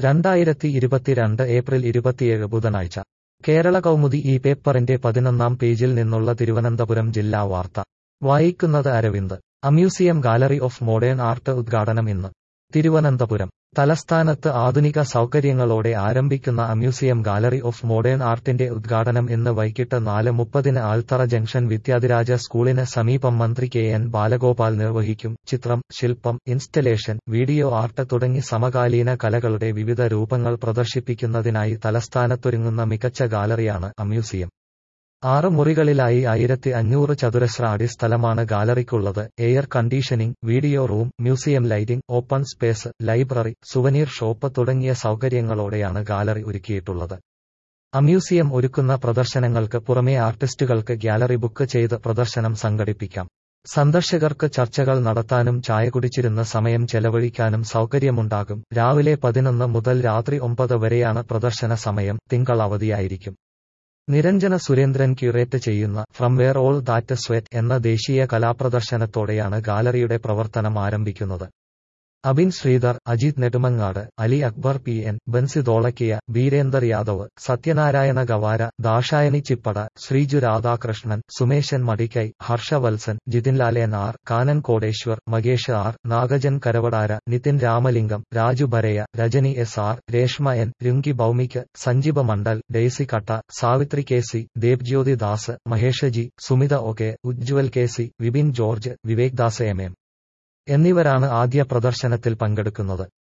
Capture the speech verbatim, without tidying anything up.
രണ്ടായിരത്തി ഇരുപത്തിരണ്ട് ഏപ്രിൽ ഇരുപത്തിയേഴ് ബുധനാഴ്ച കേരള കൗമുദി ഈ പേപ്പറിന്റെ പതിനൊന്നാം പേജിൽ നിന്നുള്ള തിരുവനന്തപുരം ജില്ലാ വാർത്ത വായിക്കുന്നത് Aravind. A museum gallery of modern art ഉദ്ഘാടനം ഇന്ന്. തിരുവനന്തപുരം തലസ്ഥാനത്ത് ആധുനിക സൗകര്യങ്ങളോടെ ആരംഭിക്കുന്ന അമ്യൂസിയം ഗാലറി ഓഫ് മോഡേൺ ആർട്ടിന്റെ ഉദ്ഘാടനം ഇന്ന് വൈകിട്ട് നാല് മുപ്പതിന് ആൽത്തറ ജംഗ്ഷൻ വിദ്യാധിരാജ സ്കൂളിന് സമീപം മന്ത്രി കെ എൻ ബാലഗോപാൽ നിർവഹിക്കും. ചിത്രം, ശില്പം, ഇൻസ്റ്റലേഷൻ, വീഡിയോ ആർട്ട് തുടങ്ങി സമകാലീന കലകളുടെ വിവിധ രൂപങ്ങൾ പ്രദർശിപ്പിക്കുന്നതിനായി തലസ്ഥാനത്തൊരുങ്ങുന്ന മികച്ച ഗാലറിയാണ് അമ്യൂസിയം. ആറ് മുറികളിലായി ആയിരത്തി അഞ്ഞൂറ് ചതുരശ്ര അടി സ്ഥലമാണ് ഗാലറിക്കുള്ളത്. Air conditioning, video room, museum lighting, open space, library, souvenir shop തുടങ്ങിയ സൗകര്യങ്ങളോടെയാണ് ഗാലറി ഒരുക്കിയിട്ടുള്ളത്. അമ്യൂസിയം ഒരുക്കുന്ന പ്രദർശനങ്ങൾക്ക് പുറമെ ആർട്ടിസ്റ്റുകൾക്ക് ഗ്യാലറി ബുക്ക് ചെയ്ത് പ്രദർശനം സംഘടിപ്പിക്കാം. സന്ദർശകർക്ക് ചർച്ചകൾ നടത്താനും ചായ കുടിച്ചിരുന്ന് സമയം ചെലവഴിക്കാനും സൗകര്യമുണ്ടാകും. രാവിലെ പതിനൊന്ന് മുതൽ രാത്രി ഒമ്പത് വരെയാണ് പ്രദർശന സമയം. തിങ്കൾ അവധിയായിരിക്കും. നിരഞ്ജന സുരേന്ദ്രൻ ക്യൂറേറ്റ് ചെയ്യുന്ന from where all that sweat എന്ന ദേശീയ കലാപ്രദർശനത്തോടെയാണ് ഗാലറിയുടെ പ്രവർത്തനം ആരംഭിക്കുന്നത്. Abin Sreedhar, Ajith Nedumangad, Ali Akbar P N, Bansi Dholakia, Birender Yadav, Satyanarayana Gavara, Dakshayani Chippada, Sreeju Radhakrishnan, Sumeshan Madikkai, Harshavalsan, Jithinlal N R, Kanan Kodeshwar, Makesh R, Nagajan Karavadara, Nithin Ramalingam, Raju Baraya, Rajani S R, Reshma N, Runki Bhowmick, Sanjeeva Mandal, Daisy Katta, Savithri K C, Debjyoti Das, Mahesh G, Sumitha O K, Ujjwal K C, Vipin George, Vivek Das M M എന്നിവരാണ് ആദ്യ പ്രദർശനത്തിൽ പങ്കെടുക്കുന്നത്.